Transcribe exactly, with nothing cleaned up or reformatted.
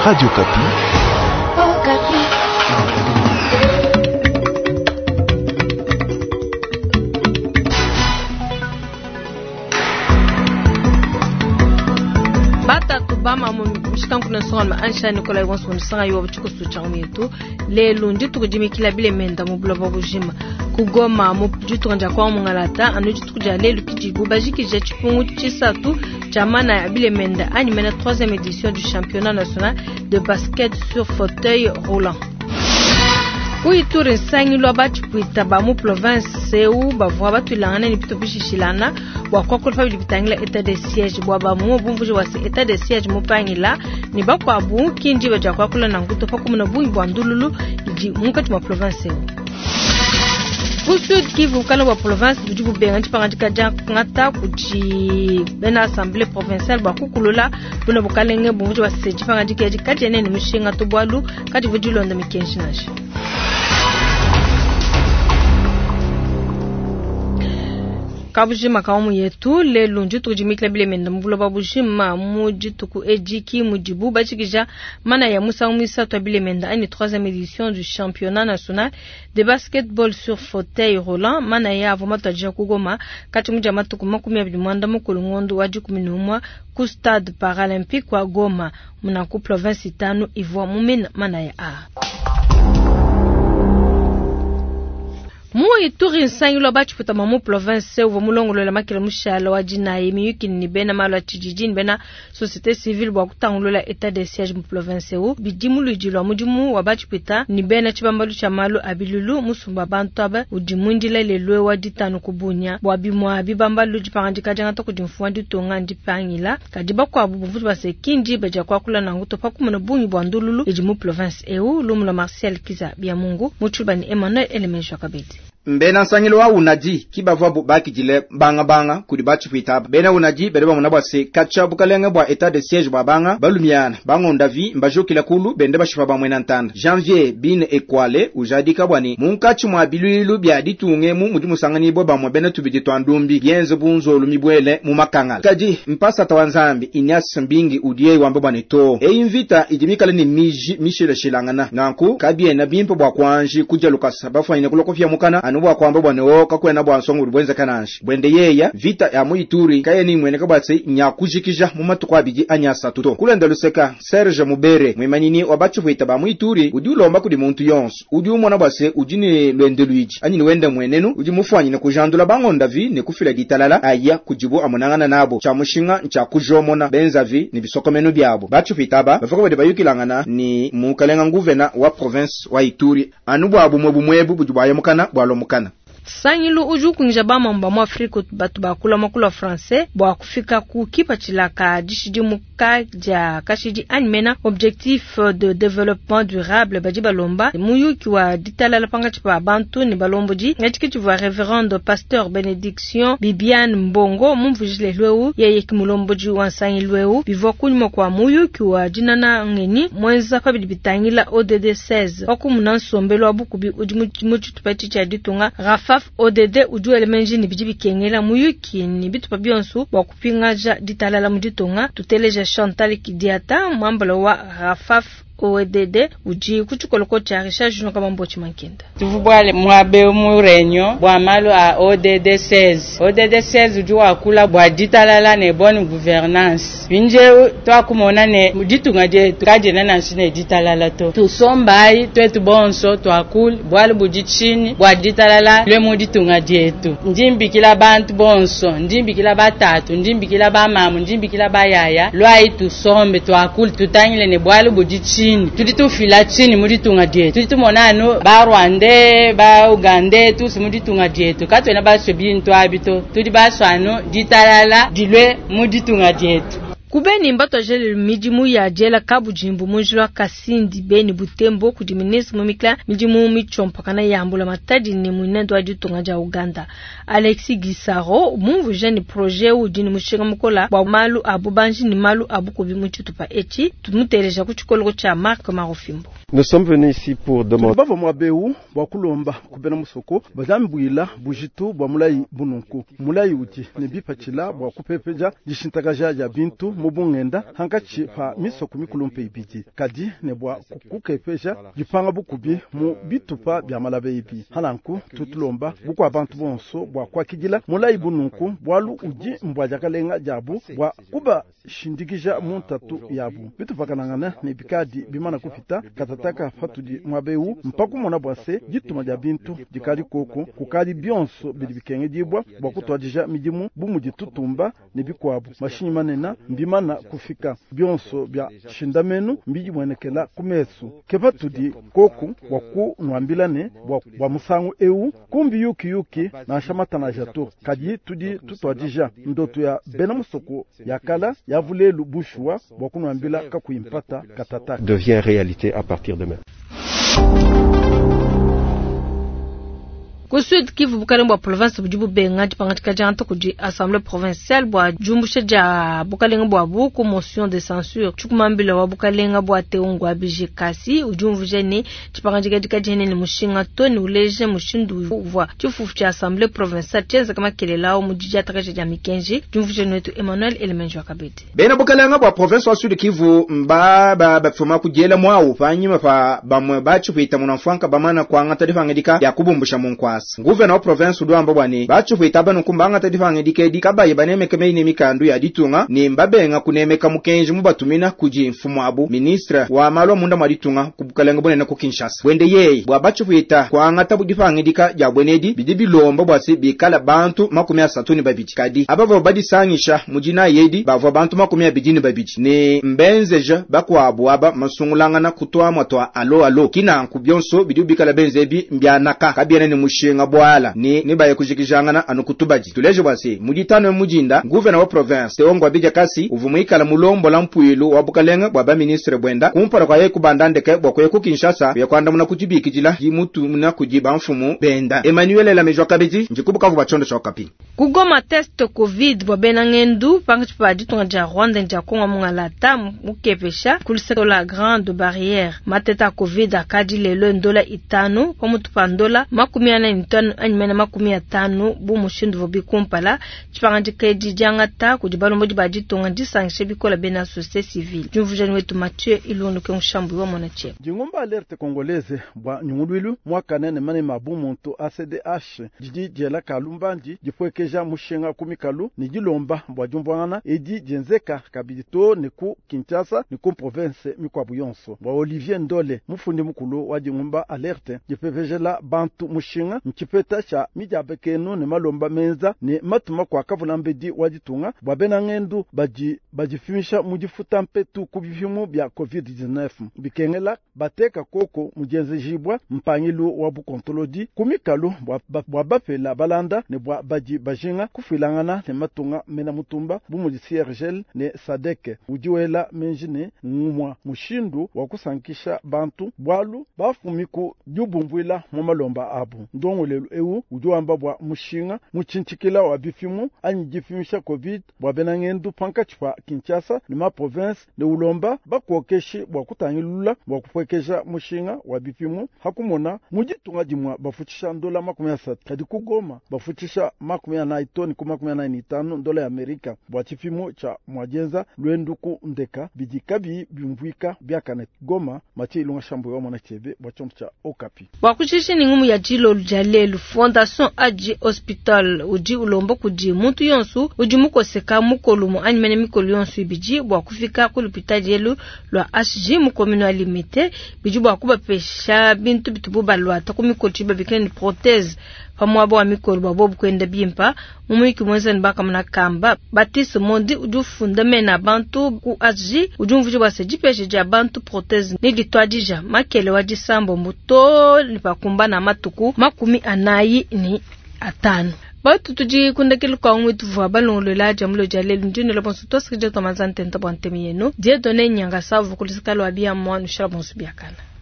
Radio Kapi. Oh, Kapi. Bata tubama mshika kuna songa ma ansha Nicola Iwanso nsanga yo buchiko su chamu yetu lelo nditu kujimikila bile menda mu bulo babujima kugoma mu jitu nja kwa mungalata anu jitu kuja lelo kijibu bajiki je chipungu chisatu chamana ya bile menda ani mena troisième édition du championnat national de basket sur fauteuil roulant. Oui, tout le sangi lo ba chipuita ba mu province u ba voa ba tulangana ni pito bishishilana wa kwa kulfa bilitangila état de siège bwa ba mu bumvuji wa état de siège mu pangila ni ba kwa bu kinji ba jakwa kula na nguto fa kumuna bu ibwandululu iji mukati ma province u Sud Kivu kala wa province bujubu benga chipanga kaja ngata kuji bena assemblée provinciale ba kukulula buna bukalenge bumvuji wa chipanga dikeji kati ene ni mushinga to bwalu kati vujulonda mikenshinashi Kabujima kaumu yetu lelo njutu kujimikla bile menda mbulo babujima mujitu ku ejiki mujibu bachikija mana ya musa umisa to bile menda ani troisième édition du championnat national de basketball sur fauteuil roulant mana ya avomata jia kugoma kati mujama tuku makumi abili mwanda mukulu ngondu waji kuminumwa ku stade paralympique wa Goma muna ku province itanu ivwa mumena mana ya a Moi turi nsangi lo bachi puta mamu province uvo mulongo lo la makila mushala wajina yemi yuki ni bena malo chijijini bena société civile bwa kutangulo la état de siège mu province u bidimu lujilo mudimu wa bachi puta ni bena chibambalu cha malo abilulu musumba bantaba udimundila lelwe waditanu kubunya bwa bimwa abibambalu jipangandika jangata kudimfuwa ditonga ndipangila kadiba kwa bubuvutu base kinji beja kwa kula na nguto pakumuna bunyi bwa ndululu ejimu province eu lumula Martial Kiza bia Mungu muchubani Emmanuel Elemensho kabiti Mbena nsangilo wa unaji kibavwa bubaki jile banga banga kudi bachi pitaba bena unaji bereba munabwa se kacha bukalenge bwa état de siège bwa banga balumiana bango ndavi mbajoki la kulu bende bashifa ba mwena ntanda janvier bin ekwale ujadika bwani munkachi mwa biluilu bya ditunge mu mudimu sangani bo ba mwabene tubidi twandumbi yenze bunzo lumibwele mu makangala kaji mpasa tawanzambi Inyas Mbingi udie wambo bwane to e invita ijimikale ni miji mishile shilangana nanku kabie na bimpo bwa kwanji kuja lukasa bafu ine kulokofia mukana anuwa kwamba bwane wo kakwena bwa nsongo rubwenza kananshi bwende yeya vita ya muituri kaye ni mwene kabatse nyakujikija mu matuko abiji anyasa tuto kulenda luseka Serge Mubere mwemanini wabachu bwita ba muituri udi ulomba kudi muntu yonso udi umona bwase ujini lwende luiji ani ni wenda mwenenu udi mufwanyi ne kujandula bango ndavi ne kufila ditalala aya kujibu amonangana nabo cha mushinga ncha kujomona benzavi ni bisokomeno byabo bachu bwitaba bafako bade bayukilangana ni mukalenga nguvena wa province wa Ituri anu bwabu mwebumwebu bujubaya mukana bwalo mukana Sangilu ujuku njaba mamba mu Afrika batu bakula makula français bwa kufika ku kipa chilaka dishidi mukaja kashidi animena objectif de développement durable bajiba lomba muyuki wa ditala la panga chipa bantu ni balomboji ngachiki chiva révérende pasteur Bénédiction Bibiane Mbongo mumvujile lweu yeye kimulomboji wa Sangilu bivo kunyuma kwa muyuki wa jinana ngeni mwenza pabidi bitangila O D D seize okumuna nsombelo abukubi ujimu tupati cha ditunga Rafa O D D uju elemenji ni bijibi kengela muyuki ni bitu pa bionsu wa kupingaja ditalala muditonga tuteleja Chantal Kidiata mwambalo wa Rafaf O D D uji kuchukoloko cha recherche no kama mbochi mankenda tuvubwale mwabe murenyo bwa malo a O D D seize O D D seize uju wakula bwa ditalala ne bonne gouvernance binje to kumona ne muditunga je tukaje na nansine ditalala to tusombai twetu bonso to akul bwale bujichini bwa ditalala le muditunga jetu ndimbikila bantu bonso ndimbikila batatu ndimbikila ba mama ndimbikila bayaya lwai tusombe to akul tutangile ne bwale bujichini tudi tu fila chini muri tunga dietu tudi tu monano ba Rwanda ba Uganda tu muri tunga dietu katwe na ba sebintu abito tudi ba swano ditalala dilwe muri tunga dietu Kubeni mbato jele mijimu ya jela kabujimbu munjilwa Kasindi beni Butembo kudiminesi mumikla mijimu michompakana yambula matadi ni mwenendo wajitunga ja Uganda. Alexis Gisaro mungu jeni proje ujini mushinga mukola wa malu abu banji ni malu abu kubi mchutupa echi tumutereja kuchukolo cha Marc Marofimbo. Nous sommes venus ici pour demander. Bava mwabeu bakulomba kubena musoko bazambwila bujitu bwa mulai bununku mulai uti ne bipachila bwa kupepeja jishintagaja ya bintu mubungenda hangachi pa misoko mikulumpe ibiji kadi ne bwa kukepesha jipanga bukubi mu bitupa bya malabe ibi halanku tutulomba buku abantu bonso bwa kwakigila mulaibu nunku bwalu uji mbwajakalenga jabu bwa kuba shindikisha muntatu yabu bitupakanangana ne bikadi bimana kufita katataka fatudi mwabeu mpaku mona bwase jituma ja bintu jikali koko kukali byonso bili bikenge jibwa bwa kutwajija mijimu bumu jitutumba ne bikwabu mashinyi manena mbimana kufika byonso bya shindamenu mbiji mwenekela kumesu kefatudi koko waku nwambilane bwa, bwa musangu eu kumbi yuki yuki na shamatana jato kadi tudi tutwajija ndoto ya benamusoko yakala yavulelu bushwa bwa kunwambila kakuimpata katataka devient réalité à partir de maintenant. Kusud Kivu bukale bwa province bujibu benga jipangatika janta kuji assemblée provinciale bwa jumbusha ja bukale bwa buku motion de censure chukumambila wa bukale bwa teungwa bije kasi ujumvuje ni jipangatika dikajene ni mushinga toni uleje mushindu vwa chufufu cha assemblée provinciale chenza kama kelelao mujija takaje ja mikenji jumvuje wetu Emmanuel Elemenjo akabete bena bukale bwa province wa Sud Kivu mba ba bafuma kujela mwao fanyima fa bamwe bachu kuita munamfanka bamana kwa ngata difangedika yakubumbusha munkwasa Gouverneur province udwamba bwani bachu kuitaba nukumbanga tadifanga dikedi kabaye banemeka meine mikandu ya ditunga ni mbabenga kunemeka mukenji mubatumina kuji mfumu abu ministre wa malo munda maditunga kubukalenga bonene ku Kinshasa wende yeye bwa bachu kuita kwa ngata budifanga dika ya bwenedi bidibi lomba bwasi bikala bantu makumi asatu ni babiji kadi abavo badisangisha mujina yedi bavo bantu makumi abijini babiji ni mbenzeja bakwa abu aba masungulangana kutwa mwatwa alo alo kina kubyonso bidibi bikala benzebi mbyanaka kabiene ni mushi ngabwala ni nibaye kujikijangana anukutubaji tuleje bwasi mujitano mujinda gouverneur wa province teongwa bija kasi uvumuikala mulombo la mpuilu wa bukalenga bwa ba ministre bwenda kumpara kwa yeku bandandeke bwa kwa yeku Kinshasa ya kwanda muna kujibikijila jimutu muna kujiba mfumu benda Emmanuel la mejwa kabiji njikubuka ku bachondo chokapi kugoma test covid bwa benangendu pangi pa ditonga ja Rwanda nja Kongo mungalata mukepesha kuliseko la grande barrière mateta covid akadi lelo ndola itano kwa mutupandola makumi ana mtano anyimena makumi ya tano bu mushindu vobi kumpala chipanga keji jangata kujibalo modi bajitonga disangishe bikola bena société civile jumvujani wetu Mathieu Ilondo ke mshambu wa mwanache jingomba alerte congolaise bwa nyungulwilu mwaka nene mane mabu monto A C D H jiji jela kalumbandi jipwekeja mushenga kumikalu ni jilomba bwa jumbwana edi jenzeka kabidito neku Kinshasa neku province mikwabu yonso bwa Olivier Ndole mufundi mukulu wa jingomba alerte jipevejela bantu mushinga mchipeta cha mijabekeno ne malomba menza ne matuma kwa kavulambedi wajitunga bwabena ngendu baji bajifimisha mujifuta mpetu kubifimu bya covid dix-neuf bikengela bateka koko mujenze jibwa mpangilu wa bukontolodi kumikalu bwabapela balanda ne bwa baji bajinga kufilangana ne matunga mena mutumba bumuji Siergel ne Sadeke ujiwela menjine ngumwa mushindu wa kusankisha bantu bwalu bafumiku jubumbwila mu malomba abu ndongo lelo ewu ujuamba bwa mushinga muchinchikila wa bifimu anyi jifimisha covid bwa benangendu pankachwa Kinshasa ni ma province ne ulomba bakwokeshi bwa kutangilula bwa kufwekesha mushinga wa bifimu hakumona mujitunga jimwa bafutisha ndola makumi asatu kadi kugoma bafutisha makumi ya naitoni ku makumi ya naitano ndola ya Amerika bwa chifimu cha mwajenza lwenduku ndeka bidikabi bimvwika byakane goma machi ilunga shambo wa mwana chebe bwa chombo cha Okapi wakushishi ni ngumu ya jilo jalelu Fondation Aji Hospital uji ulombo kuji muntu yonsu uji muko seka mukolumu anyimene mikolu yonsu ibiji bwa kufika kulupita jelu lwa H G mukomino alimete biji bwa kuba pesha bintu bitububa lwa taku mikolu chiba bikeni proteze pamwabo wa mikolu babobu kwenda bimpa mumwiki mweza nibaka muna kamba Batiste Mondi uju fundamena bantu ku H G uju mvuji wa sejipeshe ja bantu proteze nigi tuadija makele waji sambo mbuto nipakumba na matuku makumi anayi ni atano batu tuji kundakili kwa umwitu vwa balongolo la jamulo jalelu njini loponsu toski jeto mazante ntabwante miyenu die done nyanga savu kulisikalo wabia mwanu shara bonsu biakana